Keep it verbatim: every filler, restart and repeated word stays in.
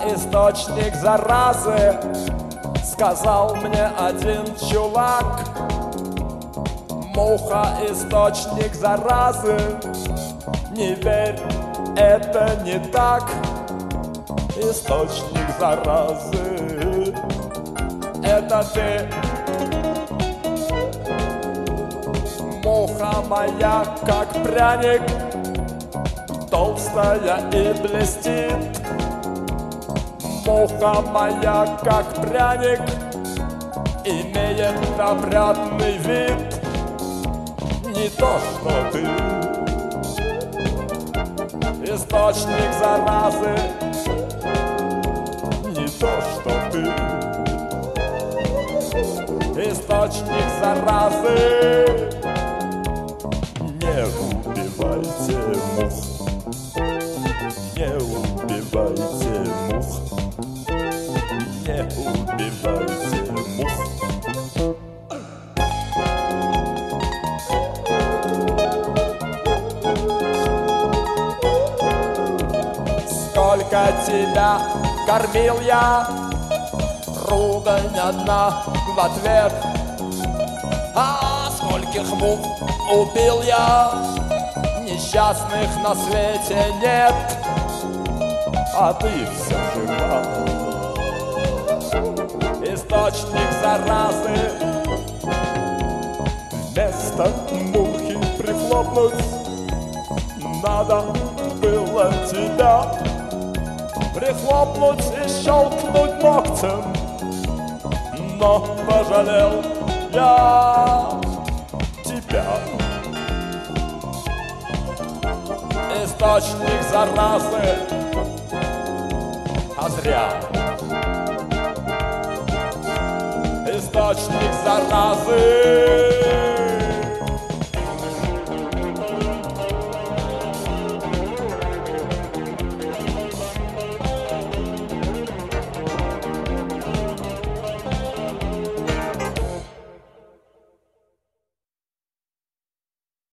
источник заразы, сказал мне один чулак. Муха — источник заразы, не верь, это не так. Источник заразы — это ты. Муха моя, как пряник, толстая и блестит. Муха моя, как пряник, имеет опрятный вид. Не то, что ты. Источник заразы, не то, что ты. Источник заразы. Не убивайте мух, не убивайте мух, не убивайте мух. Сколько тебя кормил я, ругань одна в ответ. А скольких мух убил я, несчастных на свете нет. А ты все жива. Источник заразы. Вместо мухи прихлопнуть надо было тебя. Прихлопнуть и щелкнуть ногтем, но пожалел я тебя. Источник заразы, а зря. Источник заразы.